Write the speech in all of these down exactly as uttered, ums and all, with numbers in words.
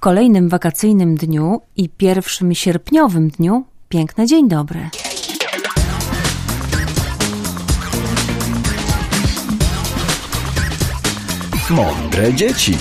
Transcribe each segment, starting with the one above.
kolejnym wakacyjnym dniu i pierwszym sierpniowym dniu piękny dzień dobry. Mądre dzieci.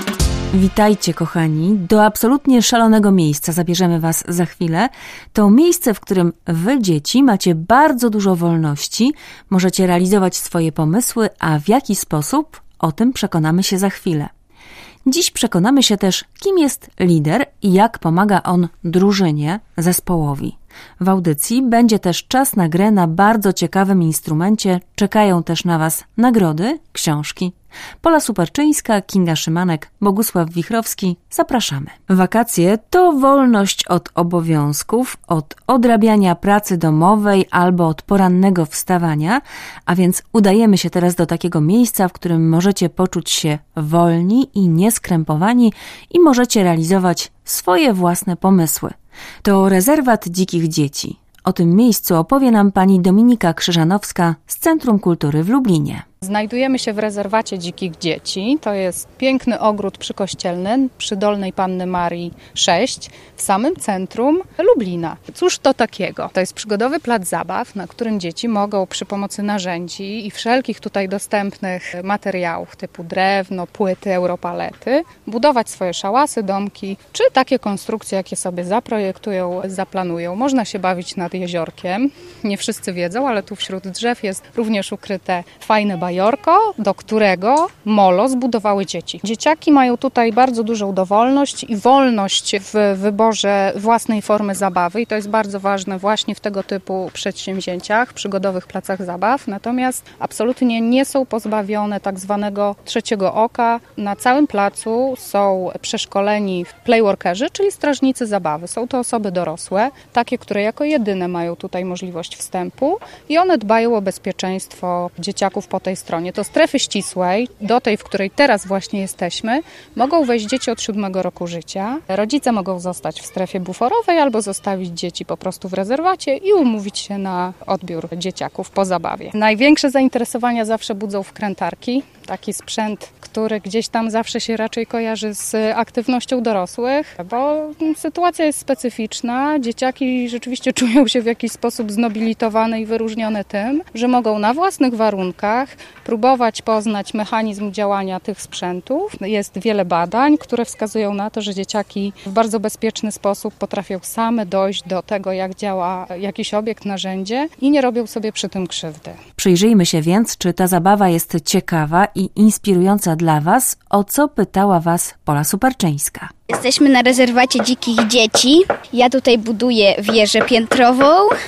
Witajcie, kochani. Do absolutnie szalonego miejsca zabierzemy Was za chwilę. To miejsce, w którym Wy, dzieci, macie bardzo dużo wolności, możecie realizować swoje pomysły, a w jaki sposób? O tym przekonamy się za chwilę. Dziś przekonamy się też, kim jest lider i jak pomaga on drużynie, zespołowi. W audycji będzie też czas na grę na bardzo ciekawym instrumencie. Czekają też na Was nagrody, książki. Pola Suparczyńska, Kinga Szymanek, Bogusław Wichrowski. Zapraszamy. Wakacje to wolność od obowiązków, od odrabiania pracy domowej albo od porannego wstawania, a więc udajemy się teraz do takiego miejsca, w którym możecie poczuć się wolni i nieskrępowani i możecie realizować swoje własne pomysły. To rezerwat dzikich dzieci. O tym miejscu opowie nam pani Dominika Krzyżanowska z Centrum Kultury w Lublinie. Znajdujemy się w rezerwacie dzikich dzieci. To jest piękny ogród przykościelny przy Dolnej Panny Marii sześć w samym centrum Lublina. Cóż to takiego? To jest przygodowy plac zabaw, na którym dzieci mogą przy pomocy narzędzi i wszelkich tutaj dostępnych materiałów typu drewno, płyty, europalety budować swoje szałasy, domki czy takie konstrukcje, jakie sobie zaprojektują, zaplanują. Można się bawić nad jeziorkiem. Nie wszyscy wiedzą, ale tu wśród drzew jest również ukryte fajne bajorko, do którego molo zbudowały dzieci. Dzieciaki mają tutaj bardzo dużą dowolność i wolność w wyborze własnej formy zabawy i to jest bardzo ważne właśnie w tego typu przedsięwzięciach, przygodowych placach zabaw. Natomiast absolutnie nie są pozbawione tak zwanego trzeciego oka. Na całym placu są przeszkoleni playworkerzy, czyli strażnicy zabawy. Są to osoby dorosłe, takie, które jako jedyne mają tutaj możliwość wstępu i one dbają o bezpieczeństwo dzieciaków po tej stronie. Do strefy ścisłej, do tej, w której teraz właśnie jesteśmy, mogą wejść dzieci od siódmego roku życia. Rodzice mogą zostać w strefie buforowej albo zostawić dzieci po prostu w rezerwacie i umówić się na odbiór dzieciaków po zabawie. Największe zainteresowania zawsze budzą wkrętarki. Taki sprzęt, który gdzieś tam zawsze się raczej kojarzy z aktywnością dorosłych, bo sytuacja jest specyficzna. Dzieciaki rzeczywiście czują się w jakiś sposób znobilitowane i wyróżnione tym, że mogą na własnych warunkach próbować poznać mechanizm działania tych sprzętów. Jest wiele badań, które wskazują na to, że dzieciaki w bardzo bezpieczny sposób potrafią same dojść do tego, jak działa jakiś obiekt, narzędzie i nie robią sobie przy tym krzywdy. Przyjrzyjmy się więc, czy ta zabawa jest ciekawa i inspirująca dla Was, o co pytała Was Pola Suparczyńska. Jesteśmy na rezerwacie dzikich dzieci. Ja tutaj buduję wieżę piętrową.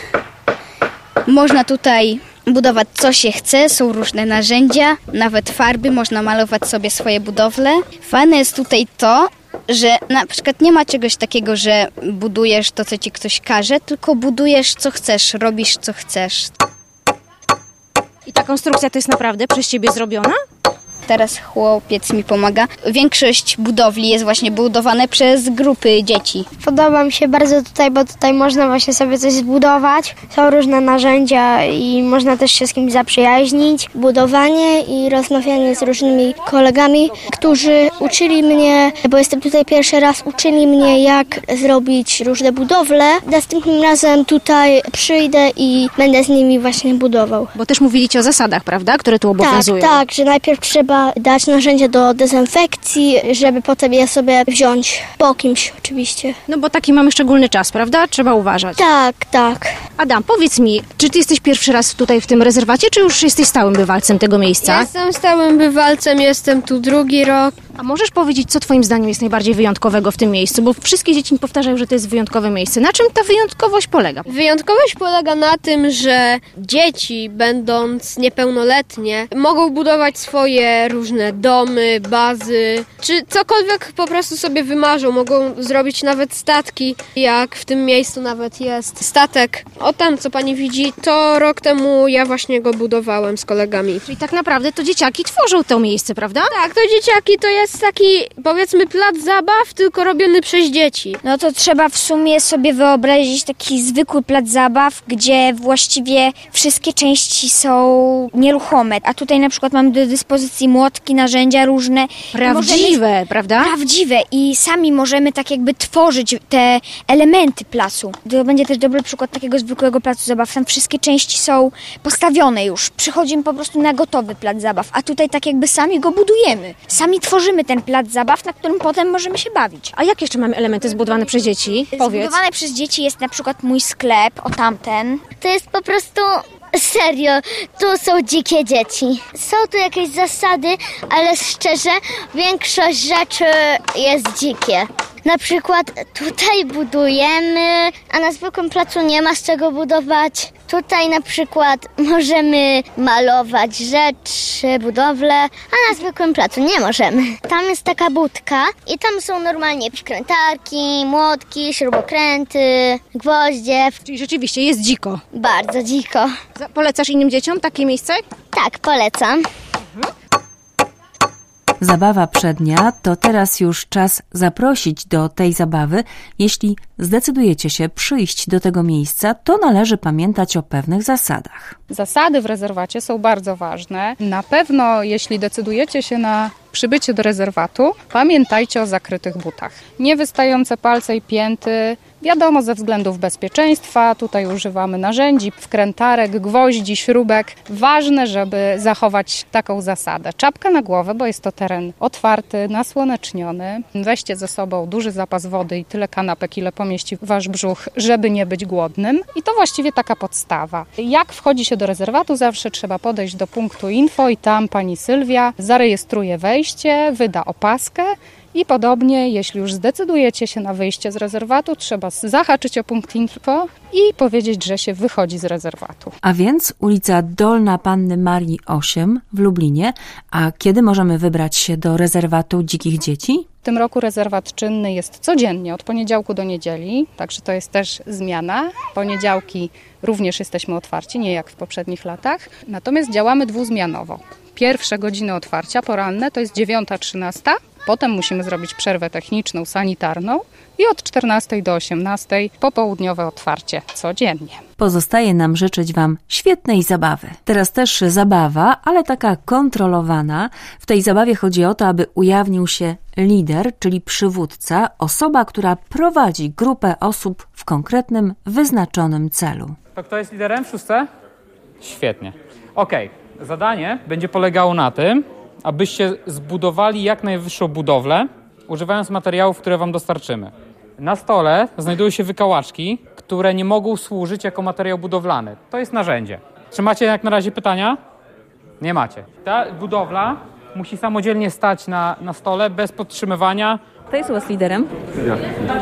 Można tutaj budować co się chce, są różne narzędzia, nawet farby, można malować sobie swoje budowle. Fajne jest tutaj to, że na przykład nie ma czegoś takiego, że budujesz to, co ci ktoś każe, tylko budujesz co chcesz, robisz co chcesz. I ta konstrukcja to jest naprawdę przez ciebie zrobiona? Teraz chłopiec mi pomaga. Większość budowli jest właśnie budowane przez grupy dzieci. Podoba mi się bardzo tutaj, bo tutaj można właśnie sobie coś zbudować. Są różne narzędzia i można też się z kimś zaprzyjaźnić. Budowanie i rozmawianie z różnymi kolegami, którzy uczyli mnie, bo jestem tutaj pierwszy raz, uczyli mnie, jak zrobić różne budowle. Następnym razem tutaj przyjdę i będę z nimi właśnie budował. Bo też mówiliście o zasadach, prawda, które tu obowiązują. Tak, tak, że najpierw trzeba dać narzędzie do dezynfekcji, żeby potem je sobie wziąć po kimś oczywiście. No bo taki mamy szczególny czas, prawda? Trzeba uważać. Tak, tak. Adam, powiedz mi, czy ty jesteś pierwszy raz tutaj w tym rezerwacie, czy już jesteś stałym bywalcem tego miejsca? Jestem stałym bywalcem, jestem tu drugi rok. A możesz powiedzieć, co twoim zdaniem jest najbardziej wyjątkowego w tym miejscu? Bo wszystkie dzieci mi powtarzają, że to jest wyjątkowe miejsce. Na czym ta wyjątkowość polega? Wyjątkowość polega na tym, że dzieci, będąc niepełnoletnie, mogą budować swoje różne domy, bazy, czy cokolwiek po prostu sobie wymarzą. Mogą zrobić nawet statki, jak w tym miejscu nawet jest statek. O tam, co pani widzi, to rok temu ja właśnie go budowałem z kolegami. Czyli tak naprawdę to dzieciaki tworzą to miejsce, prawda? Tak, to dzieciaki, to ja jest taki, powiedzmy, plac zabaw, tylko robiony przez dzieci. No to trzeba w sumie sobie wyobrazić taki zwykły plac zabaw, gdzie właściwie wszystkie części są nieruchome. A tutaj na przykład mamy do dyspozycji młotki, narzędzia różne. Prawdziwe, możemy, prawda? Prawdziwe i sami możemy tak jakby tworzyć te elementy placu. To będzie też dobry przykład takiego zwykłego placu zabaw. Tam wszystkie części są postawione już. Przychodzimy po prostu na gotowy plac zabaw, a tutaj tak jakby sami go budujemy. Sami tworzymy ten plac zabaw, na którym potem możemy się bawić. A jakie jeszcze mamy elementy zbudowane przez dzieci? Powiedz. Zbudowane przez dzieci jest na przykład mój sklep, o tamten. To jest po prostu serio, tu są dzikie dzieci. Są tu jakieś zasady, ale szczerze, większość rzeczy jest dzikie. Na przykład tutaj budujemy, a na zwykłym placu nie ma z czego budować. Tutaj na przykład możemy malować rzeczy, budowle, a na zwykłym placu nie możemy. Tam jest taka budka i tam są normalnie wkrętarki, młotki, śrubokręty, gwoździe. Czyli rzeczywiście jest dziko. Bardzo dziko. Polecasz innym dzieciom takie miejsce? Tak, polecam. Zabawa przednia to teraz już czas zaprosić do tej zabawy. Jeśli zdecydujecie się przyjść do tego miejsca, to należy pamiętać o pewnych zasadach. Zasady w rezerwacie są bardzo ważne. Na pewno, jeśli decydujecie się na przybycie do rezerwatu, pamiętajcie o zakrytych butach. Niewystające palce i pięty, wiadomo, ze względów bezpieczeństwa. Tutaj używamy narzędzi, wkrętarek, gwoździ, śrubek. Ważne, żeby zachować taką zasadę. Czapka na głowę, bo jest to teren otwarty, nasłoneczniony. Weźcie ze sobą duży zapas wody i tyle kanapek, ile pomieści wasz brzuch, żeby nie być głodnym. I to właściwie taka podstawa. Jak wchodzi się do rezerwatu, zawsze trzeba podejść do punktu info i tam pani Sylwia zarejestruje wejście, wyda opaskę. I podobnie, jeśli już zdecydujecie się na wyjście z rezerwatu, trzeba zahaczyć o punkt info i powiedzieć, że się wychodzi z rezerwatu. A więc ulica Dolna Panny Marii osiem w Lublinie. A kiedy możemy wybrać się do rezerwatu dzikich dzieci? W tym roku rezerwat czynny jest codziennie, od poniedziałku do niedzieli, także to jest też zmiana. Poniedziałki również jesteśmy otwarci, nie jak w poprzednich latach, natomiast działamy dwuzmianowo. Pierwsze godziny otwarcia poranne to jest dziewiąta trzynasta, potem musimy zrobić przerwę techniczną, sanitarną i od czternastej do osiemnastej popołudniowe otwarcie codziennie. Pozostaje nam życzyć Wam świetnej zabawy. Teraz też zabawa, ale taka kontrolowana. W tej zabawie chodzi o to, aby ujawnił się lider, czyli przywódca, osoba, która prowadzi grupę osób w konkretnym, wyznaczonym celu. To kto jest liderem w szóstce? Świetnie. Okej, zadanie będzie polegało na tym, abyście zbudowali jak najwyższą budowlę, używając materiałów, które Wam dostarczymy. Na stole znajdują się wykałaczki, które nie mogą służyć jako materiał budowlany. To jest narzędzie. Czy macie jak na razie pytania? Nie macie. Ta budowla musi samodzielnie stać na, na stole, bez podtrzymywania. Kto jest u Was liderem? Ja.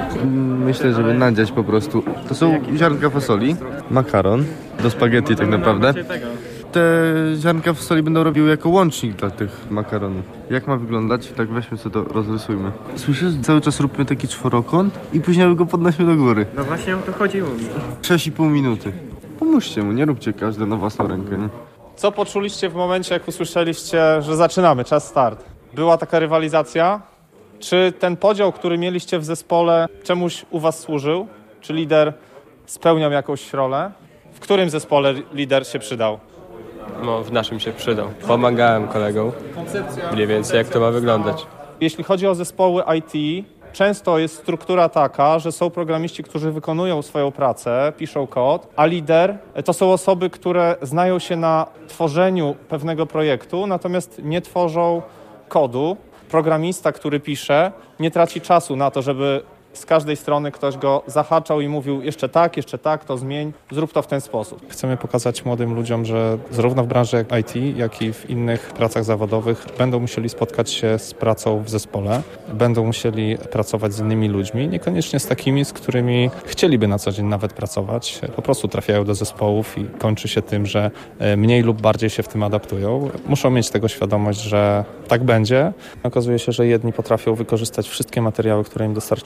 Myślę, żeby nadziać po prostu. To są ziarnka fasoli, makaron, do spaghetti tak naprawdę. Te ziarnka fasoli będą robiły jako łącznik dla tych makaronów. Jak ma wyglądać? Tak weźmy sobie to, rozrysujmy. Słyszysz? Cały czas róbmy taki czworokąt i później go podnośmy do góry. No właśnie o to chodziło mi. sześć i pół minuty. Pomóżcie mu, nie róbcie każdy na własną rękę, nie? Co poczuliście w momencie, jak usłyszeliście, że zaczynamy, czas start? Była taka rywalizacja? Czy ten podział, który mieliście w zespole, czemuś u was służył? Czy lider spełniał jakąś rolę? W którym zespole lider się przydał? No, w naszym się przydał. Pomagałem kolegom. Mniej więcej jak to ma wyglądać. Jeśli chodzi o zespoły I T, często jest struktura taka, że są programiści, którzy wykonują swoją pracę, piszą kod, a lider to są osoby, które znają się na tworzeniu pewnego projektu, natomiast nie tworzą kodu. Programista, który pisze, nie traci czasu na to, żeby z każdej strony ktoś go zahaczał i mówił jeszcze tak, jeszcze tak, to zmień, zrób to w ten sposób. Chcemy pokazać młodym ludziom, że zarówno w branży I T, jak i w innych pracach zawodowych będą musieli spotkać się z pracą w zespole, będą musieli pracować z innymi ludźmi, niekoniecznie z takimi, z którymi chcieliby na co dzień nawet pracować. Po prostu trafiają do zespołów i kończy się tym, że mniej lub bardziej się w tym adaptują. Muszą mieć tego świadomość, że tak będzie. Okazuje się, że jedni potrafią wykorzystać wszystkie materiały, które im dostarczamy,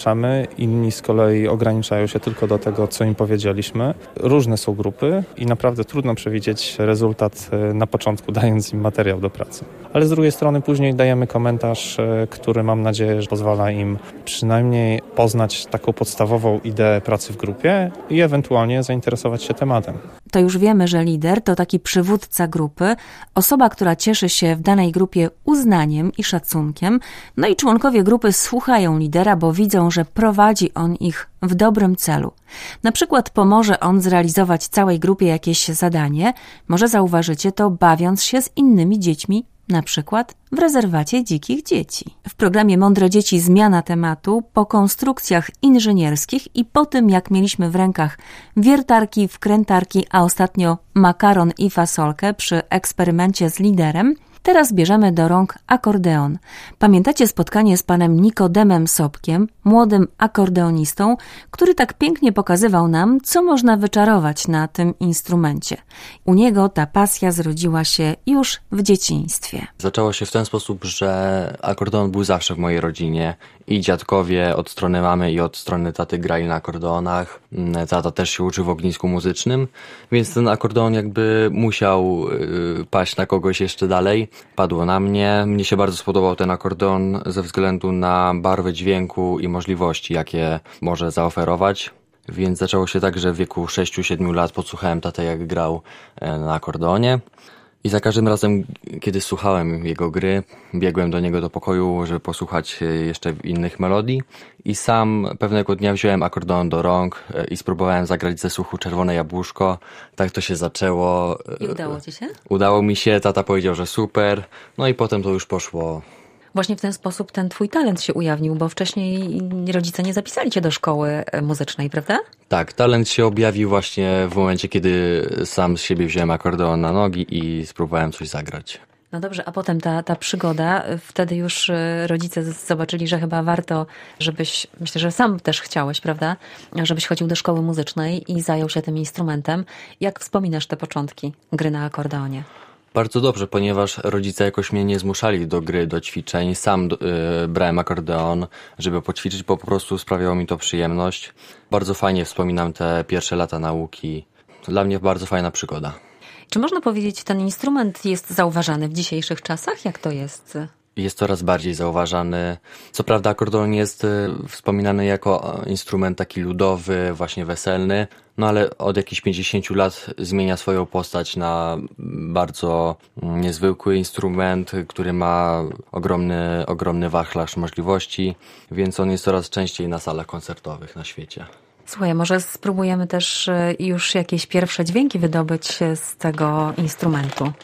gramy, inni z kolei ograniczają się tylko do tego, co im powiedzieliśmy. Różne są grupy i naprawdę trudno przewidzieć rezultat na początku, dając im materiał do pracy. Ale z drugiej strony później dajemy komentarz, który mam nadzieję, że pozwala im przynajmniej poznać taką podstawową ideę pracy w grupie i ewentualnie zainteresować się tematem. To już wiemy, że lider to taki przywódca grupy, osoba, która cieszy się w danej grupie uznaniem i szacunkiem, no i członkowie grupy słuchają lidera, bo widzą, że prowadzi on ich w dobrym celu. Na przykład pomoże on zrealizować całej grupie jakieś zadanie, może zauważycie to bawiąc się z innymi dziećmi, na przykład w rezerwacie dzikich dzieci. W programie Mądre Dzieci zmiana tematu po konstrukcjach inżynierskich i po tym, jak mieliśmy w rękach wiertarki, wkrętarki, a ostatnio makaron i fasolkę przy eksperymencie z liderem, teraz bierzemy do rąk akordeon. Pamiętacie spotkanie z panem Nikodemem Sobkiem, młodym akordeonistą, który tak pięknie pokazywał nam, co można wyczarować na tym instrumencie. U niego ta pasja zrodziła się już w dzieciństwie. Zaczęło się w ten sposób, że akordeon był zawsze w mojej rodzinie i dziadkowie od strony mamy i od strony taty grali na akordeonach. Tata też się uczył w ognisku muzycznym, więc ten akordeon jakby musiał yy, paść na kogoś jeszcze dalej. Padło na mnie. Mnie się bardzo spodobał ten akordeon ze względu na barwę dźwięku i możliwości, jakie może zaoferować. Więc zaczęło się tak, że w wieku sześciu siedmiu lat podsłuchałem tatę, jak grał na akordeonie. I za każdym razem, kiedy słuchałem jego gry, biegłem do niego do pokoju, żeby posłuchać jeszcze innych melodii. I sam pewnego dnia wziąłem akordeon do rąk i spróbowałem zagrać ze słuchu Czerwone Jabłuszko. Tak to się zaczęło. I udało ci się? Udało mi się, tata powiedział, że super. No i potem to już poszło. Właśnie w ten sposób ten twój talent się ujawnił, bo wcześniej rodzice nie zapisali cię do szkoły muzycznej, prawda? Tak, talent się objawił właśnie w momencie, kiedy sam z siebie wziąłem akordeon na nogi i spróbowałem coś zagrać. No dobrze, a potem ta, ta przygoda, wtedy już rodzice zobaczyli, że chyba warto, żebyś, myślę, że sam też chciałeś, prawda, żebyś chodził do szkoły muzycznej i zajął się tym instrumentem. Jak wspominasz te początki gry na akordeonie? Bardzo dobrze, ponieważ rodzice jakoś mnie nie zmuszali do gry, do ćwiczeń. Sam yy, brałem akordeon, żeby poćwiczyć, bo po prostu sprawiało mi to przyjemność. Bardzo fajnie wspominam te pierwsze lata nauki. Dla mnie bardzo fajna przygoda. Czy można powiedzieć, ten instrument jest zauważany w dzisiejszych czasach? Jak to jest? Jest coraz bardziej zauważany. Co prawda akordeon jest wspominany jako instrument taki ludowy, właśnie weselny, no ale od jakichś pięćdziesięciu lat zmienia swoją postać na bardzo niezwykły instrument, który ma ogromny, ogromny wachlarz możliwości, więc on jest coraz częściej na salach koncertowych na świecie. Słuchaj, może spróbujemy też już jakieś pierwsze dźwięki wydobyć z tego instrumentu.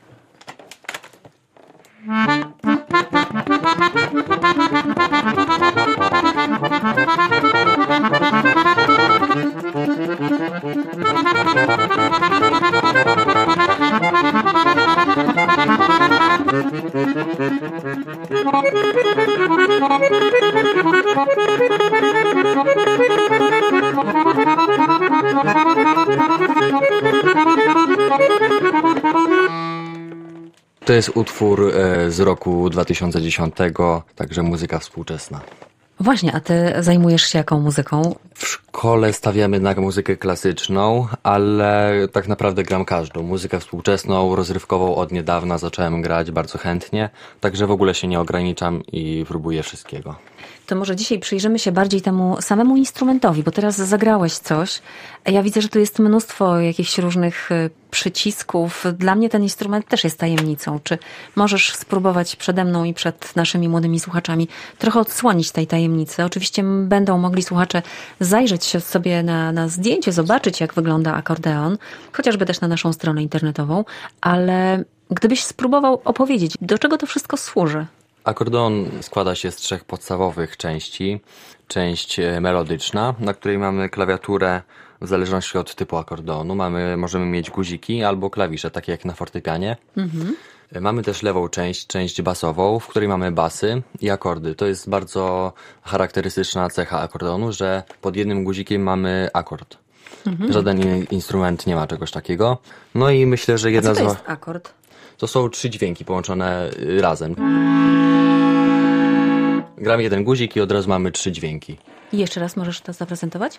To jest utwór z roku dwa tysiące dziesiątego, także muzyka współczesna. Właśnie, a ty zajmujesz się jaką muzyką? W szkole stawiamy na muzykę klasyczną, ale tak naprawdę gram każdą. Muzykę współczesną, rozrywkową od niedawna zacząłem grać bardzo chętnie, także w ogóle się nie ograniczam i próbuję wszystkiego. To może dzisiaj przyjrzymy się bardziej temu samemu instrumentowi, bo teraz zagrałeś coś. Ja widzę, że tu jest mnóstwo jakichś różnych przycisków. Dla mnie ten instrument też jest tajemnicą. Czy możesz spróbować przede mną i przed naszymi młodymi słuchaczami trochę odsłonić tej tajemnicy? Oczywiście będą mogli słuchacze zajrzeć się sobie na, na zdjęcie, zobaczyć, jak wygląda akordeon, chociażby też na naszą stronę internetową, ale gdybyś spróbował opowiedzieć, do czego to wszystko służy? Akordeon składa się z trzech podstawowych części. Część melodyczna, na której mamy klawiaturę w zależności od typu akordeonu. Mamy, możemy mieć guziki albo klawisze, takie jak na fortepianie. Mhm. Mamy też lewą część, część basową, w której mamy basy i akordy. To jest bardzo charakterystyczna cecha akordeonu, że pod jednym guzikiem mamy akord. Mhm. Żaden inny instrument nie ma czegoś takiego. No i myślę, że jedna A co to z... jest akord? To są trzy dźwięki połączone razem. Gramy jeden guzik i od razu mamy trzy dźwięki. I jeszcze raz możesz to zaprezentować?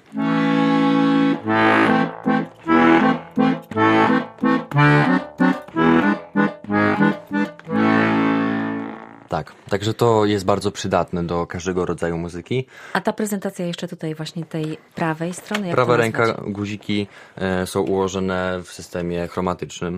Tak, także to jest bardzo przydatne do każdego rodzaju muzyki. A ta prezentacja jeszcze tutaj właśnie tej prawej strony, jak Prawa to ręka, nazwać? guziki e, są ułożone w systemie chromatycznym.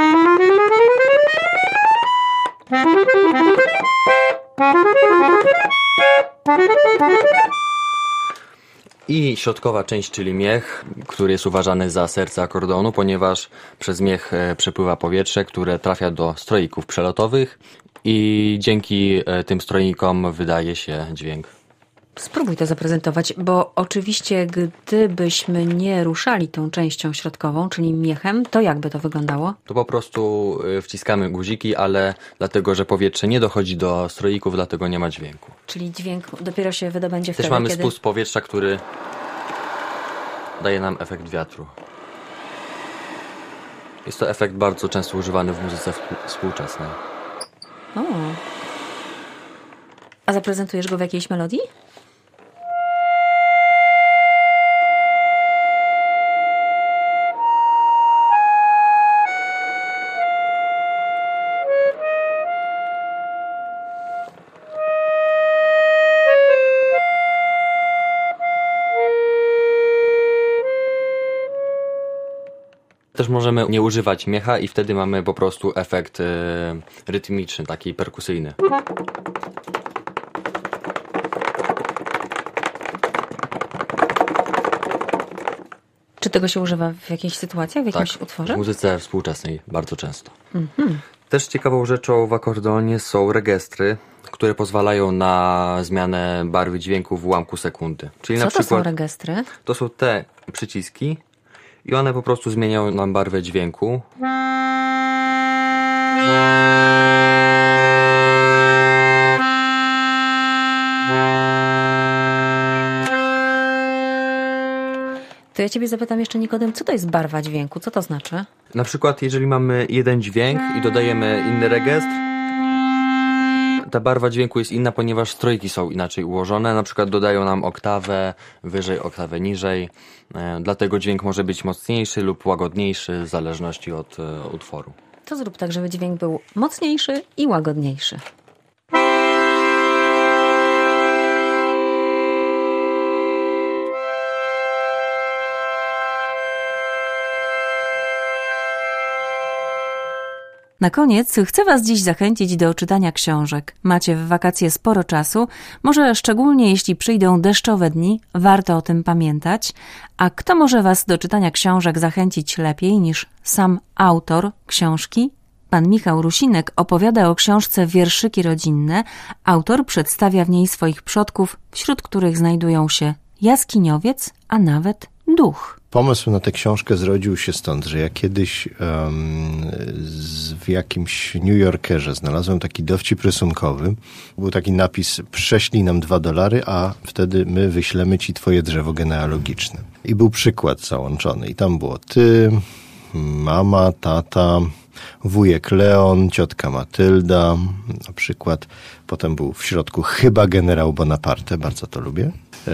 I środkowa część, czyli miech, który jest uważany za serce akordonu, ponieważ przez miech e, przepływa powietrze, które trafia do stroików przelotowych i dzięki e, tym stroikom wydaje się dźwięk. Spróbuj to zaprezentować, bo oczywiście gdybyśmy nie ruszali tą częścią środkową, czyli miechem, to jakby to wyglądało? To po prostu e, wciskamy guziki, ale dlatego, że powietrze nie dochodzi do stroików, dlatego nie ma dźwięku. Czyli dźwięk dopiero się wydobędzie Też wtedy, mamy kiedy... spust powietrza, który daje nam efekt wiatru. Jest to efekt bardzo często używany w muzyce współczesnej. O. A zaprezentujesz go w jakiejś melodii? Też możemy nie używać miecha i wtedy mamy po prostu efekt y, rytmiczny, taki perkusyjny. Czy tego się używa w jakichś sytuacjach, w jakimś Tak, utworze? w muzyce współczesnej bardzo często. Mhm. Też ciekawą rzeczą w akordeonie są regestry, które pozwalają na zmianę barwy dźwięku w ułamku sekundy. Czyli Co na przykład, to są regestry? To są te przyciski i one po prostu zmieniają nam barwę dźwięku. To ja ciebie zapytam jeszcze, Nikodem, co to jest barwa dźwięku? Co to znaczy? Na przykład jeżeli mamy jeden dźwięk i dodajemy inny regestr, ta barwa dźwięku jest inna, ponieważ strojki są inaczej ułożone. Na przykład dodają nam oktawę wyżej, oktawę niżej. E, dlatego dźwięk może być mocniejszy lub łagodniejszy w zależności od e, utworu. To zrób tak, żeby dźwięk był mocniejszy i łagodniejszy. Na koniec chcę Was dziś zachęcić do czytania książek. Macie w wakacje sporo czasu, może szczególnie jeśli przyjdą deszczowe dni, warto o tym pamiętać. A kto może Was do czytania książek zachęcić lepiej niż sam autor książki? Pan Michał Rusinek opowiada o książce Wierszyki rodzinne. Autor przedstawia w niej swoich przodków, wśród których znajdują się jaskiniowiec, a nawet duch. Pomysł na tę książkę zrodził się stąd, że ja kiedyś um, z, w jakimś New Yorkerze znalazłem taki dowcip rysunkowy. Był taki napis: prześlij nam dwa dolary, a wtedy my wyślemy ci twoje drzewo genealogiczne. I był przykład załączony. I tam było ty, mama, tata, wujek Leon, ciotka Matylda, na przykład. Potem był w środku chyba generał Bonaparte, bardzo to lubię.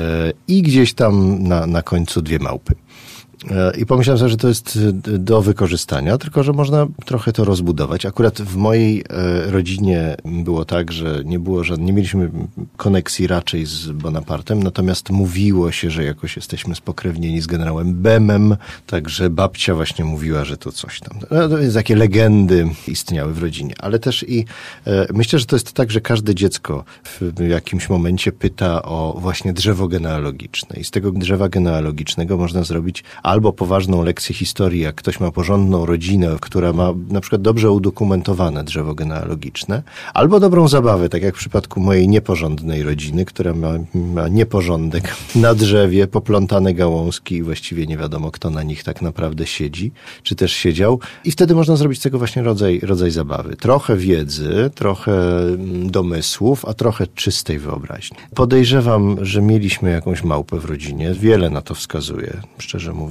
I gdzieś tam na, na końcu dwie małpy. I pomyślałem sobie, że to jest do wykorzystania, tylko że można trochę to rozbudować. Akurat w mojej rodzinie było tak, że nie było żadnej, nie mieliśmy koneksji raczej z Bonapartem, natomiast mówiło się, że jakoś jesteśmy spokrewnieni z generałem Bemem, także babcia właśnie mówiła, że to coś tam. No, to jest takie legendy istniały w rodzinie, ale też i e, myślę, że to jest tak, że każde dziecko w jakimś momencie pyta o właśnie drzewo genealogiczne i z tego drzewa genealogicznego można zrobić albo poważną lekcję historii, jak ktoś ma porządną rodzinę, która ma na przykład dobrze udokumentowane drzewo genealogiczne, albo dobrą zabawę, tak jak w przypadku mojej nieporządnej rodziny, która ma, ma nieporządek na drzewie, poplątane gałązki i właściwie nie wiadomo, kto na nich tak naprawdę siedzi, czy też siedział. I wtedy można zrobić z tego właśnie rodzaj, rodzaj zabawy. Trochę wiedzy, trochę domysłów, a trochę czystej wyobraźni. Podejrzewam, że mieliśmy jakąś małpę w rodzinie. Wiele na to wskazuje, szczerze mówiąc.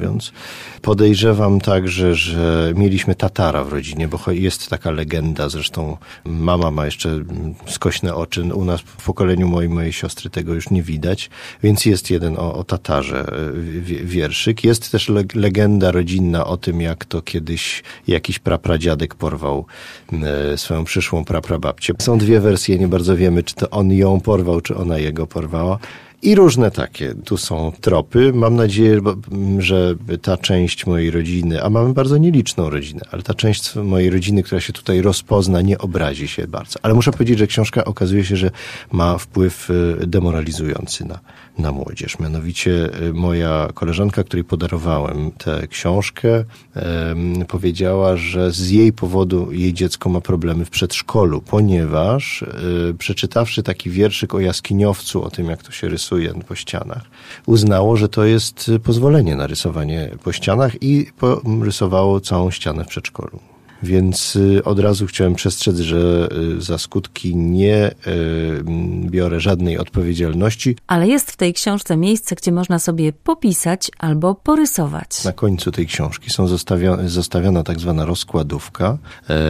mówiąc. Podejrzewam także, że mieliśmy tatara w rodzinie, bo jest taka legenda, zresztą mama ma jeszcze skośne oczy. U nas w pokoleniu mojej, mojej siostry tego już nie widać, więc jest jeden o, o tatarze wierszyk. Jest też legenda rodzinna o tym, jak to kiedyś jakiś prapradziadek porwał swoją przyszłą praprababcię. Są dwie wersje, nie bardzo wiemy, czy to on ją porwał, czy ona jego porwała. I różne takie tu są tropy. Mam nadzieję, że ta część mojej rodziny, a mamy bardzo nieliczną rodzinę, ale ta część mojej rodziny, która się tutaj rozpozna, nie obrazi się bardzo. Ale muszę powiedzieć, że książka okazuje się, że ma wpływ demoralizujący na, na młodzież. Mianowicie moja koleżanka, której podarowałem tę książkę, um, powiedziała, że z jej powodu jej dziecko ma problemy w przedszkolu, ponieważ um, przeczytawszy taki wierszyk o jaskiniowcu, o tym, jak to się rysuje po ścianach, uznało, że to jest pozwolenie na rysowanie po ścianach i rysowało całą ścianę w przedszkolu. Więc od razu chciałem przestrzec, że za skutki nie biorę żadnej odpowiedzialności. Ale jest w tej książce miejsce, gdzie można sobie popisać albo porysować. Na końcu tej książki są zostawione, zostawiona tak zwana rozkładówka,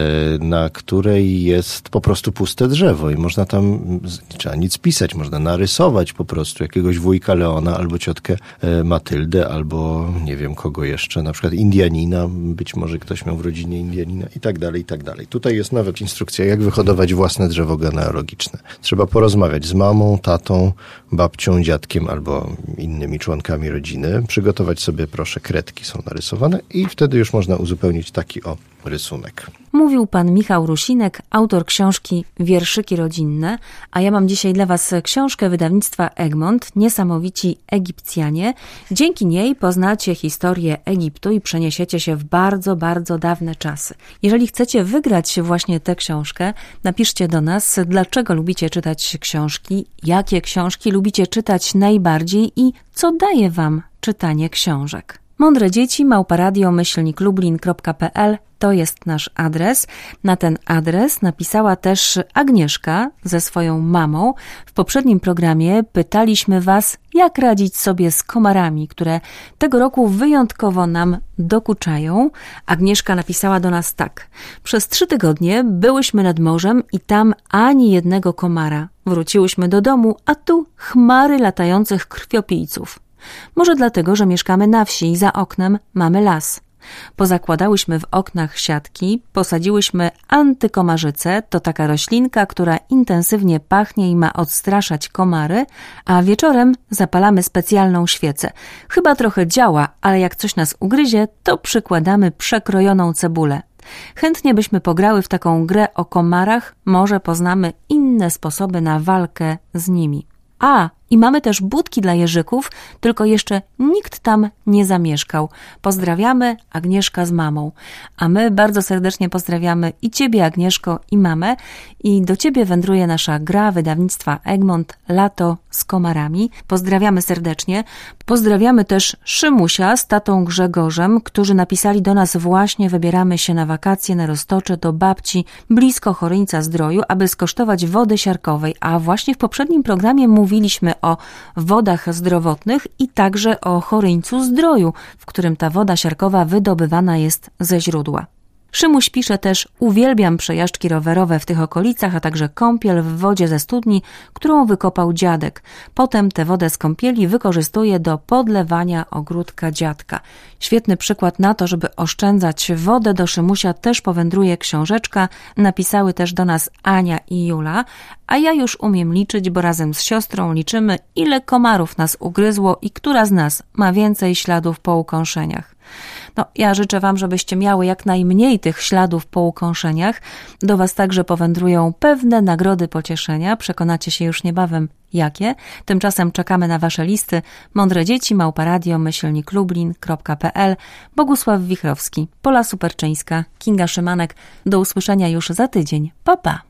na której jest po prostu puste drzewo i można tam, nie trzeba nic pisać, można narysować po prostu jakiegoś wujka Leona albo ciotkę Matyldę, albo nie wiem kogo jeszcze, na przykład Indianina, być może ktoś miał w rodzinie Indianina, i tak dalej, i tak dalej. Tutaj jest nawet instrukcja, jak wyhodować własne drzewo genealogiczne. Trzeba porozmawiać z mamą, tatą, babcią, dziadkiem albo innymi członkami rodziny. Przygotować sobie, proszę, kredki są narysowane i wtedy już można uzupełnić taki o rysunek. Mówił pan Michał Rusinek, autor książki Wierszyki rodzinne, a ja mam dzisiaj dla was książkę wydawnictwa Egmont, Niesamowici Egipcjanie. Dzięki niej poznacie historię Egiptu i przeniesiecie się w bardzo, bardzo dawne czasy. Jeżeli chcecie wygrać właśnie tę książkę, napiszcie do nas, dlaczego lubicie czytać książki, jakie książki lubicie czytać najbardziej i co daje wam czytanie książek. Mądre dzieci małpa radio myślnik lublin kropka pe el to jest nasz adres. Na ten adres napisała też Agnieszka ze swoją mamą. W poprzednim programie pytaliśmy was, jak radzić sobie z komarami, które tego roku wyjątkowo nam dokuczają. Agnieszka napisała do nas tak. Przez trzy tygodnie byłyśmy nad morzem i tam ani jednego komara. Wróciłyśmy do domu, a tu chmary latających krwiopijców. Może dlatego, że mieszkamy na wsi i za oknem mamy las. Pozakładałyśmy w oknach siatki, posadziłyśmy antykomarzycę, to taka roślinka, która intensywnie pachnie i ma odstraszać komary, a wieczorem zapalamy specjalną świecę. Chyba trochę działa, ale jak coś nas ugryzie, to przykładamy przekrojoną cebulę. Chętnie byśmy pograły w taką grę o komarach, może poznamy inne sposoby na walkę z nimi. A, i mamy też budki dla jeżyków, tylko jeszcze nikt tam nie zamieszkał. Pozdrawiamy, Agnieszka z mamą. A my bardzo serdecznie pozdrawiamy i ciebie, Agnieszko, i mamę. I do ciebie wędruje nasza gra wydawnictwa Egmont Lato z komarami. Pozdrawiamy serdecznie. Pozdrawiamy też Szymusia z tatą Grzegorzem, którzy napisali do nas: właśnie wybieramy się na wakacje na Roztocze do babci blisko Choryńca Zdroju, aby skosztować wody siarkowej. A właśnie w poprzednim programie mówiliśmy o wodach zdrowotnych i także o Choryńcu Zdroju, w którym ta woda siarkowa wydobywana jest ze źródła. Szymuś pisze też: uwielbiam przejażdżki rowerowe w tych okolicach, a także kąpiel w wodzie ze studni, którą wykopał dziadek. Potem tę wodę z kąpieli wykorzystuje do podlewania ogródka dziadka. Świetny przykład na to, żeby oszczędzać wodę. Do Szymusia też powędruje książeczka. Napisały też do nas Ania i Jula, a ja już umiem liczyć, bo razem z siostrą liczymy, ile komarów nas ugryzło i która z nas ma więcej śladów po ukąszeniach. No, ja życzę wam, żebyście miały jak najmniej tych śladów po ukąszeniach. Do was także powędrują pewne nagrody pocieszenia. Przekonacie się już niebawem jakie. Tymczasem czekamy na wasze listy. Mądre dzieci małpa radio myślnik lublin kropka pe el. Bogusław Wichrowski, Pola Superczyńska, Kinga Szymanek. Do usłyszenia już za tydzień. Pa, pa!